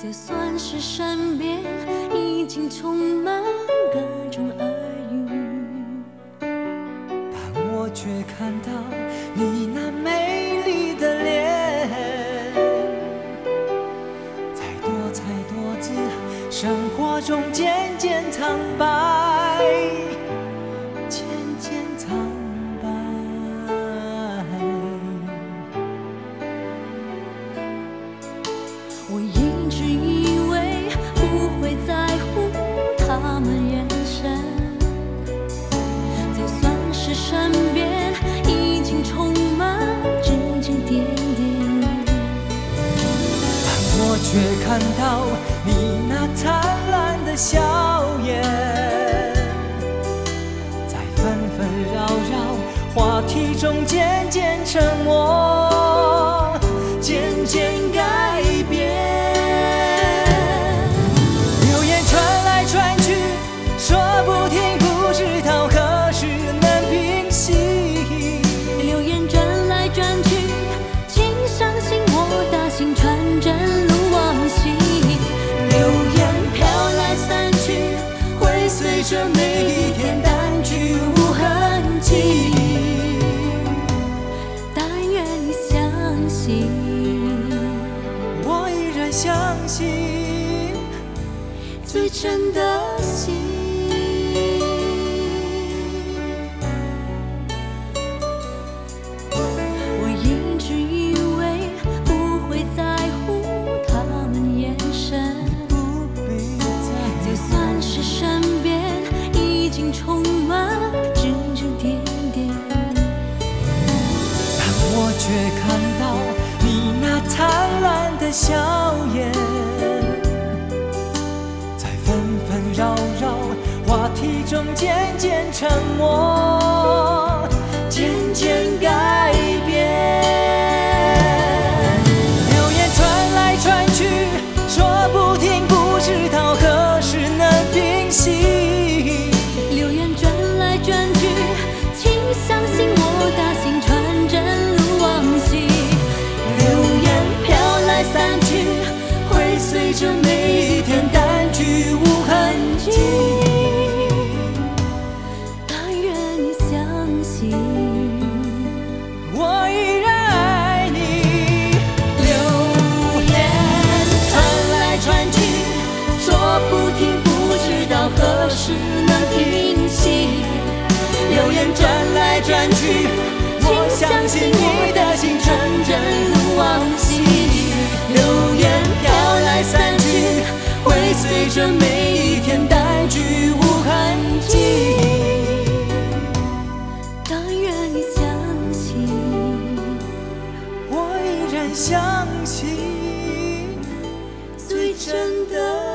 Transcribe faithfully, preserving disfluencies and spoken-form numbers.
就算是身边已经充满各种耳语， 但我却看到你那美丽的脸。再多才多姿，生活中渐渐苍白，渐渐苍白。 我一直以为不会在乎他们眼神，就算是身边已经充满指指点点， 但我却看到你那灿烂的笑颜，在纷纷扰扰话题中渐渐沉默，渐渐改变。流言传来传去，说不停，不知道何时能平息。 流言转来转去，请相信我打心传真路往昔。流言飘来散去，会随着每一天淡去无痕迹。但愿你相信， 我依然相信最真的心。我一直以为不会在乎他们眼神， 不必再就算是身边已经充满指指点点， 但我却看到你那灿烂的笑颜，在纷纷扰扰话题中渐渐沉默，渐渐改变。流言传来传去，说不停，不知道何时能平息。 流言转来转去，请相信我打心传真路往昔。流言飘来散去，会随着每一天淡去无痕迹。但愿你相信， 我依然爱你。 流言传来传去，说不停，不知道何时能平息。流言转来转去，我相信你的心纯真路往昔。流言飘来散去，会随着每一天淡去无痕迹。但愿你相信， 我依然相信最真的